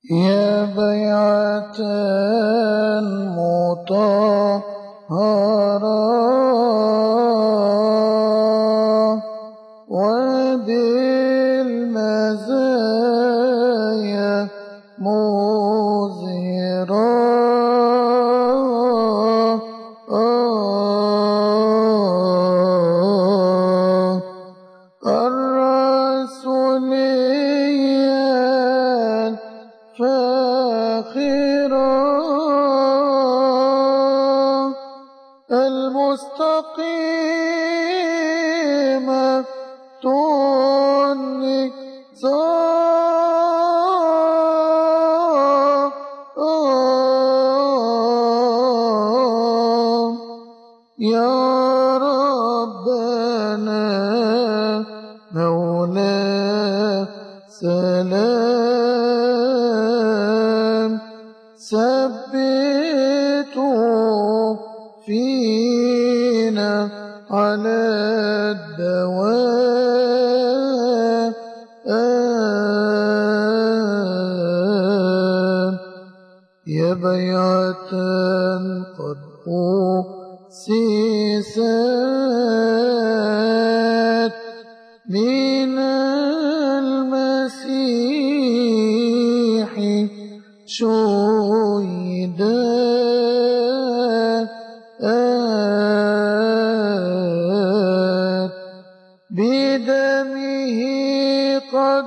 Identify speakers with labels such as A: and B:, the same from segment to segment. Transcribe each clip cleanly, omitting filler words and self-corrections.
A: يا بيعة مطهرة وبالمزايا مزهرة، الرسولية الفاخرة المستقيمة النظام. يا ربنا مولا سلام، ثبتوا فينا على الدوام. يا بيعة قد أسست من المسيح شهدت، بدمه قد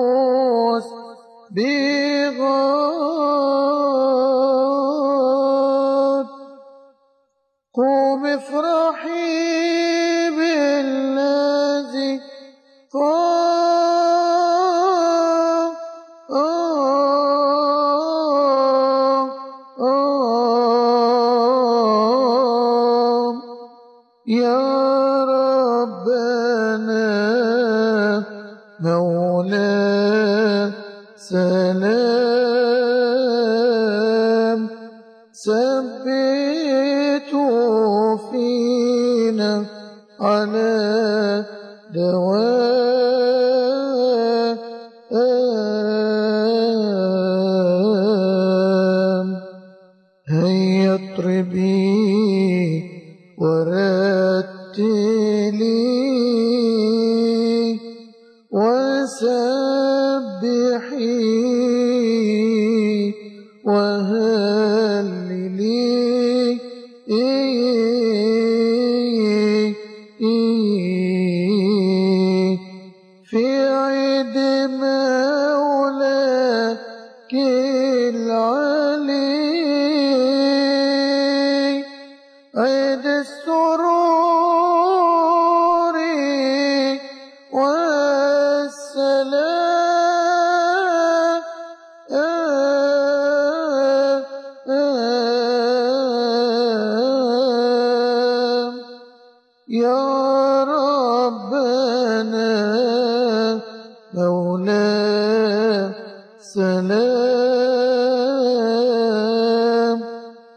A: أسبغت. قوم افرحي بالذي قام. يا ربنا مولا سلام، ثبتوا فينا على دوام. هيا اطربي ورتلي وسبحي وهللي في عيد مولاك العلي، عيد السرور والسلام. يا ربنا مولا سلام،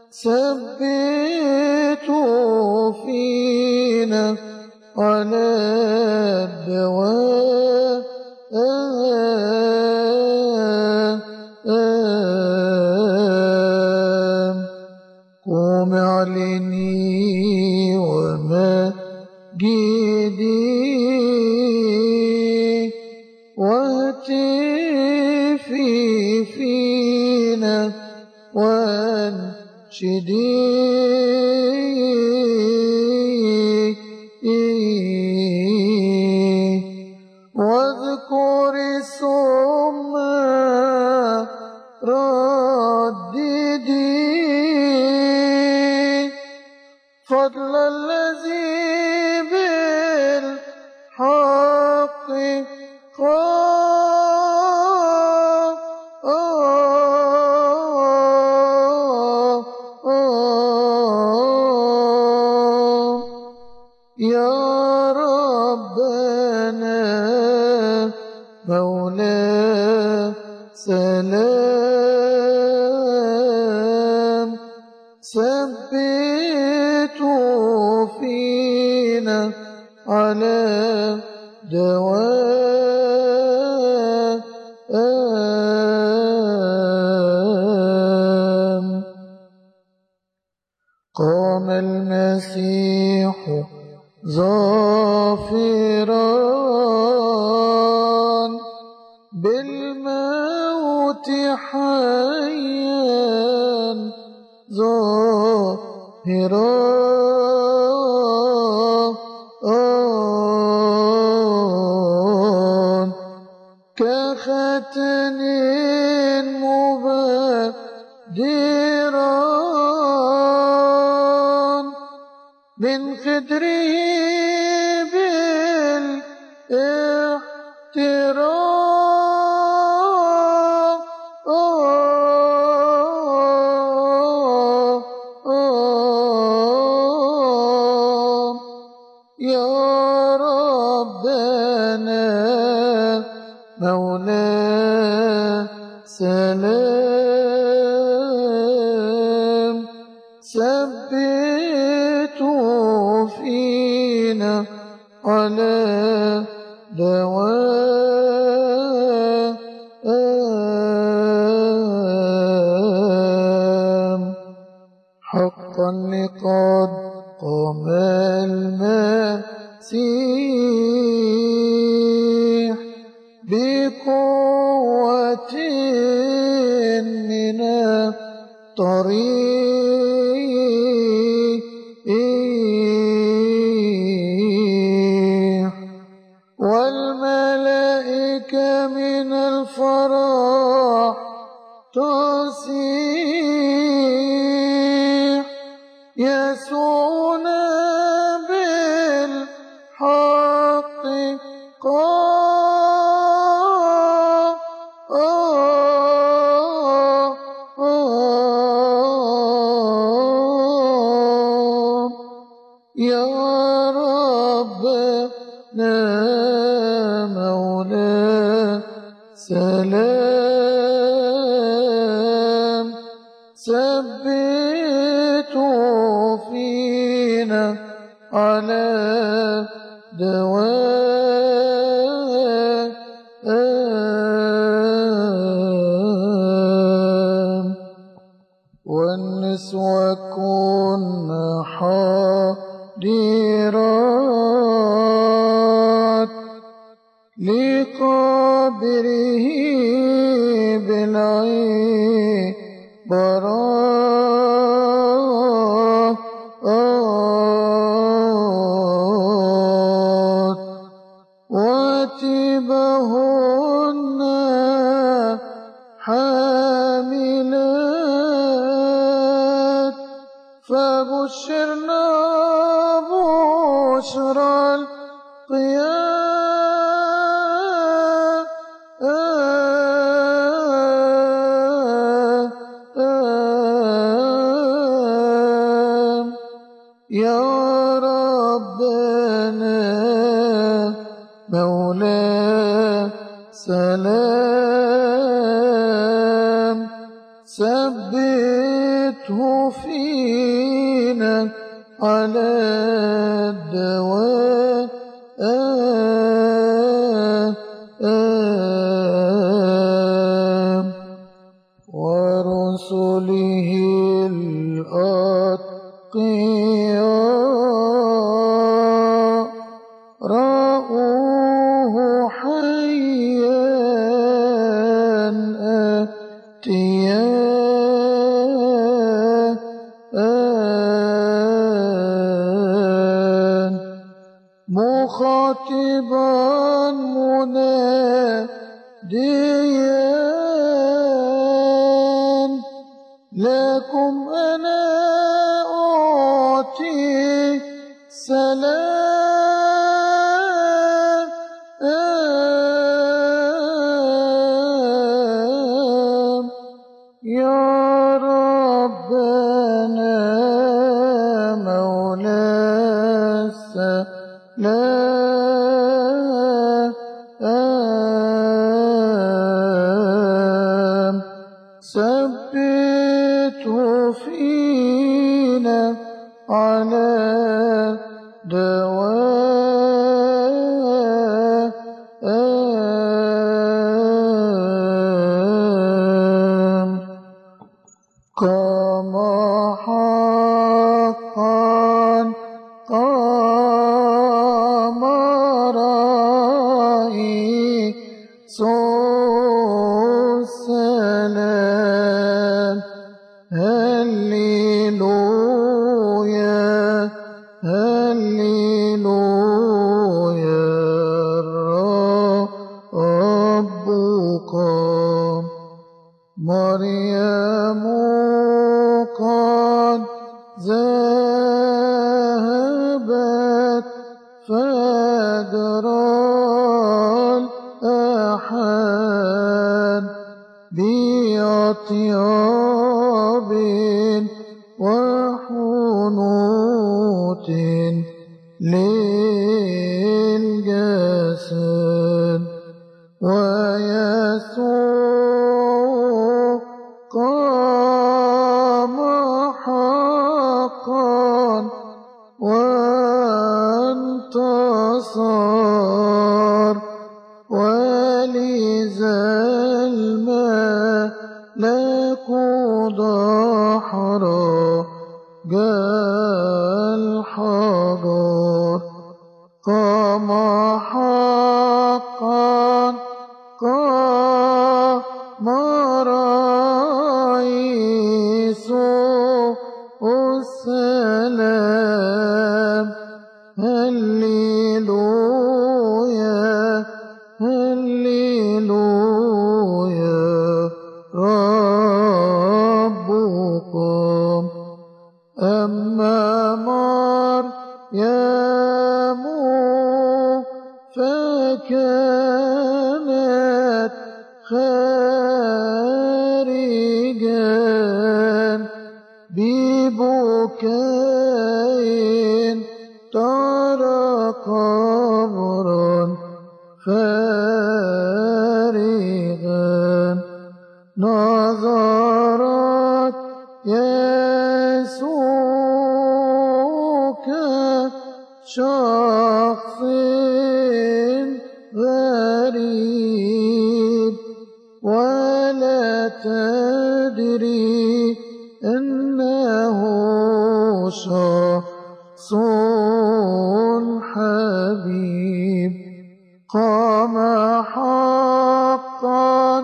A: ثبتوا فينا على الدوام. قوم اعلني ومجدي واهتفي فينا وانشدي، واذكر ثم رددي فضل الذي بالحق قام. يا ربنا مولا سلام، ثبتوا فينا على دوام. قام المسيح ظافرا بالموت حيا ظاهرا كختن مبادرا من خدره بالاحترام يا ربنا مولاي سلام ثبتوا فينا على دوام حقا لقد قام المسيح بقوة من الطريق والملائكة من الفرح تصيح يسوعنا بالحق يا ربنا مولاي سلام ثبتوا فينا على دوام والنسوة كنا حاضرات لقبره بالعبارات واتبهن حاملات فبشرنا بشرى القيام يا ربنا مولاي سلام ثبته فينا على الدوام ورسله الأتقياء رأوه حيا آتيا مخاطبا مناديا لكم أنا أعطي سلام يا ربنا مولاي سلام ثبته في السلام هللويا هللويا الرب قام مريم قد ذهبت فجرى الأحد بأطياب وحنوط للجسد ويسوع قام حقا وانتصر ولذا الملك دحرا جاء الحجر قام حقا قام رئيس السلام هللويا هللويا ربكم أما مريم فكانت خارجا ببكاء ترى قبرا فارغا نظرت يسوع كشخص غريب ولا تدري أنه شخص حبيب قام حقا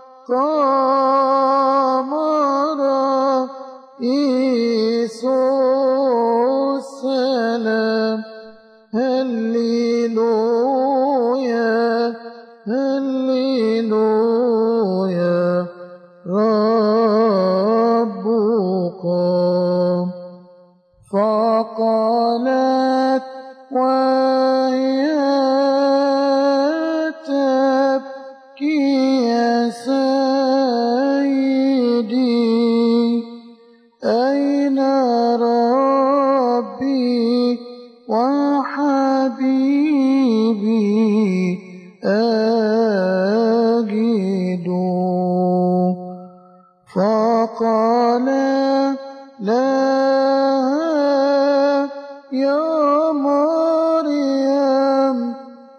A: قام رئيس السلام هللويا هللويا ربكم فقالت وهي تبكي يا سيدي أين ربي وحبيبي أجد فقال لها يا مريم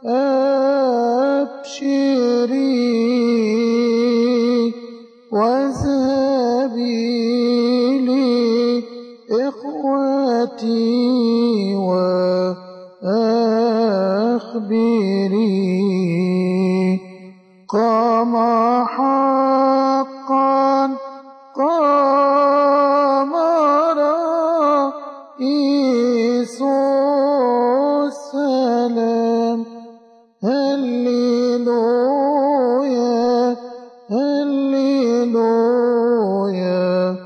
A: أبشري واذهبي لإخوتي وأخبري قام حقا قام رئيس السلام هللويا هللويا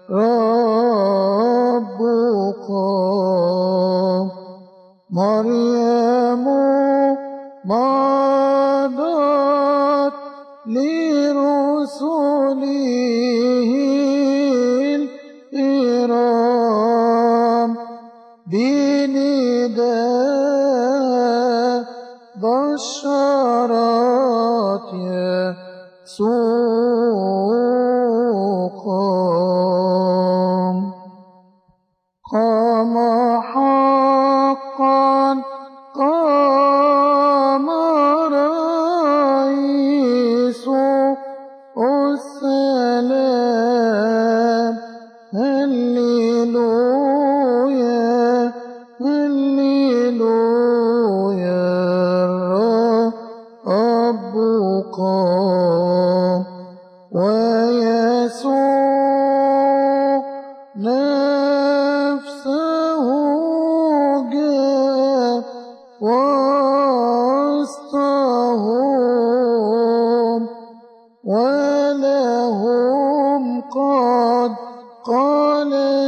A: ربكم مريم مضت لرسله الكرام بنداء بشرت يسوع قام حقا قام رئيس السلام هللويا هللويا ربكم ويسوع نفسه جاء وسطهم ولهم قد قال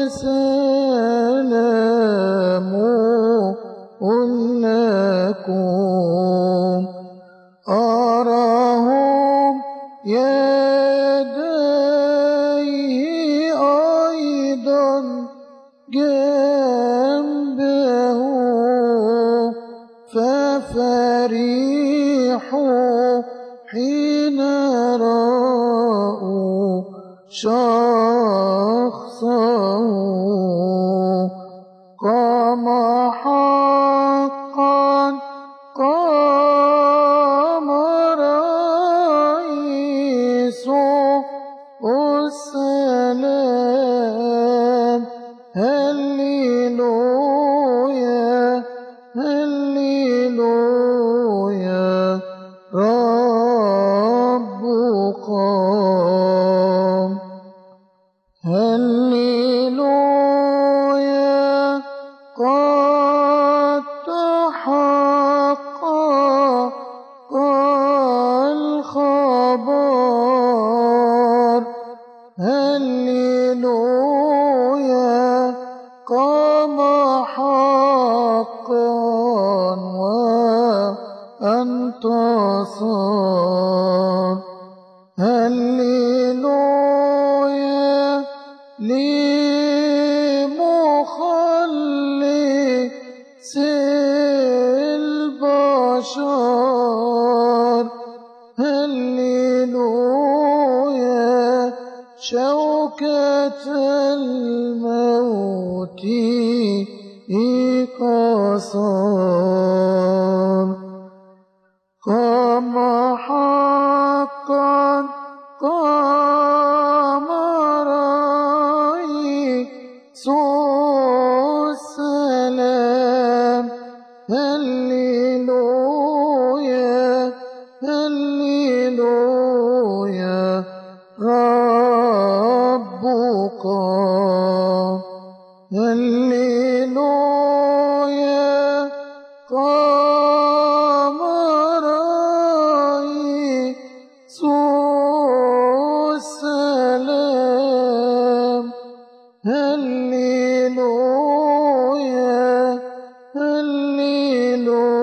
A: سلام لكم. أراهم يديه أيضا جنبه ففرحوا حين رأوا شخصه قام حقا قام رئيس السلام هللويا هللويا رب قام هللويا قد تحقق الخبر هللويا قام حقا وانتصر هللويا لمخلص البشر هللويا شوكة الموت كسر قام حقا قام رئيس السلام هللويا هللويا رب قام هللويا قام رئيس السلام هللويا هللويا